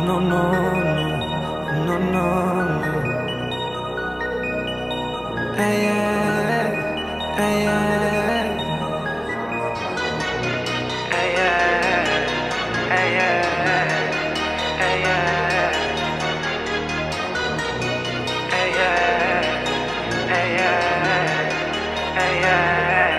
no, no, no, no, no. Hey, hey, hey, hey. Hey, hey, hey, hey, hey, hey, hey, hey.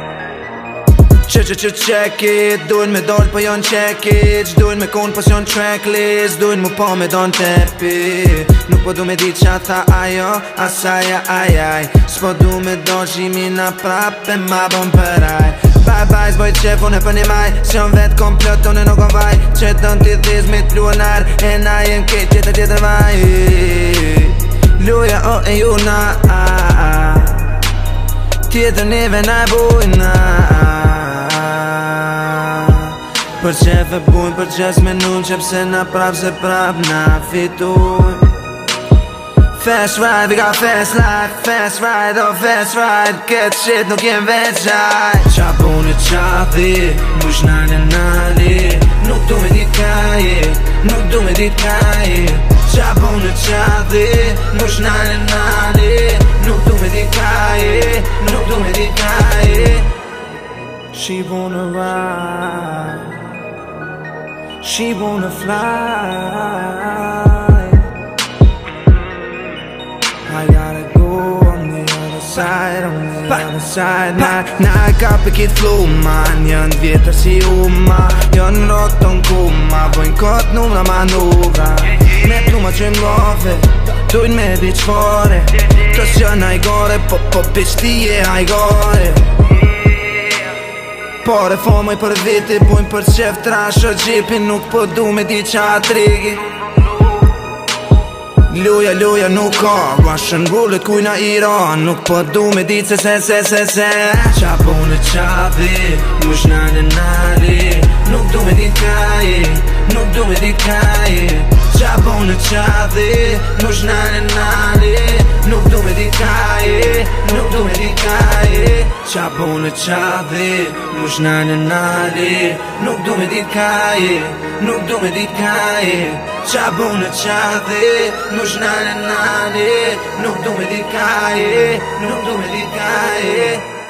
Check it, duhen me doll po jon check it Gjduhen me kon pas jon tracklist Duhen mu po me don tepi Nuk po du me dit qa tha ajo Asaja ajaj S'po du me do gjimina prap E ma bon përaj Bye bye s'boj qef unë e për një maj S'jon vet komplot unë nuk on vaj Që don t'i dhiz me t'luonar E na jem kejt tjetër vaj Luja o e ju na Tjetër neve na e bujna Për qef e bujnë, për qes me nun Qep se na prap se prap na fitujnë Fast ride, we got fast life Fast ride, oh fast ride Këtë shit nuk jem veçaj Qa bune qa dhi Mush nane nali Nuk du me dit ka je Nuk du me dit ka je Qa bune qa dhi Mush nane nali Nuk du me dit ka je Nuk du me dit ka je She wanna ride She wanna fly I gotta go on the other side, on the other side Na e ka për kit fluma Njën vjetër si uma Njën roton kuma Vojnë kot numra manuvra Me pluma që m'love Dujnë me di qfore Kës që najgore Po bitch ti je hajgore Pare famaj për viti, bujnë për qef trasho gjipin Nuk po du me di qa trigi Luja nuk ka, Russian roulette kujna Iran Nuk po du me di se Qa bune qa dhi, mush nane nali Nuk du me di ka je, nuk du me di ka je Qa bune qa dhi, mush nane nali Nuk du me di ka je, nuk du me di ka je Qa bune qa dhi, mush nane nali Nuk du me di ka je, nuk du me di ka je Qa bune qa dhi, mush nane nali Nuk du me di ka je, nuk du me di ka je